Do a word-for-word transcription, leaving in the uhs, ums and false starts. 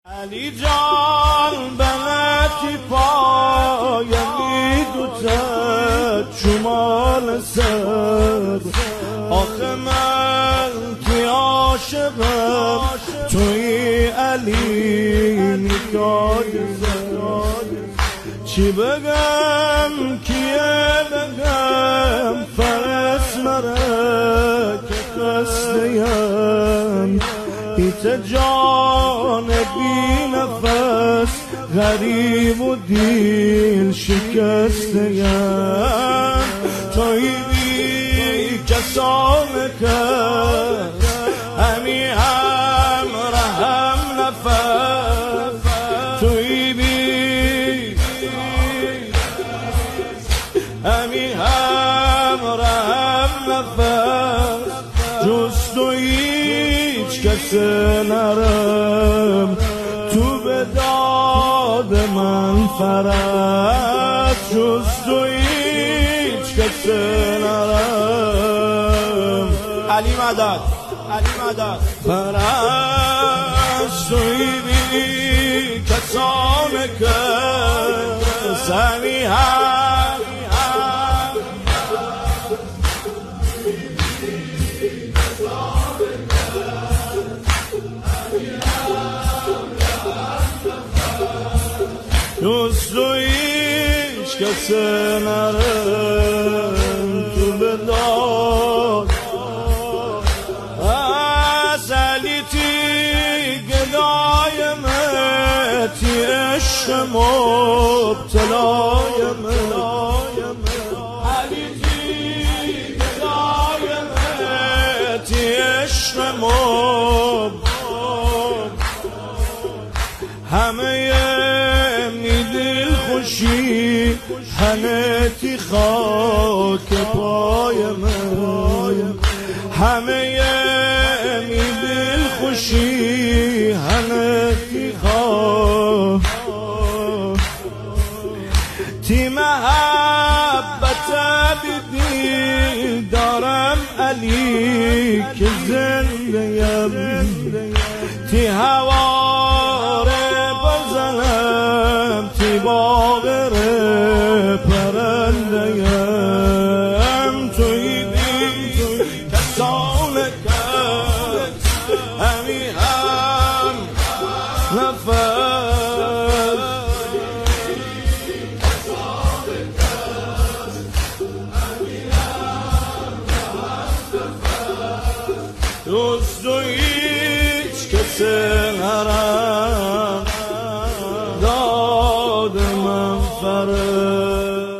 علی جان بلتی پایمی دوتت شمال سر آخه من کی عاشقم توی علی نگاه چی بگم کیه بگم فرس مره که خسته‌ام ایت جان بی نفس غریب و دیل شکسته‌ام توی بی کسان کس همی هم رهم نفس توی بی همی هم رهم نفس جز تو هیچ کس نرم تو به داد من فرست جز تو هیچ کس نرم علی مدد علی مدد فرست توی بی کسان کس همی هم جز تو هیچ کس نرم تو به داد از علی تی گدایمتی عشق مبتلایم علی تی گدایمتی عشق مبتلایم همه میدل خوشی هنتی خاک پای من همه میدل خوشی هنتی خاک تی محبت بیدی دارم علی که زنده‌ام تی هوار بزنم تی باغر پرنده‌ام توی بی کسان کس همی هم نفس جز تو هیچ کس نرم داد من فرست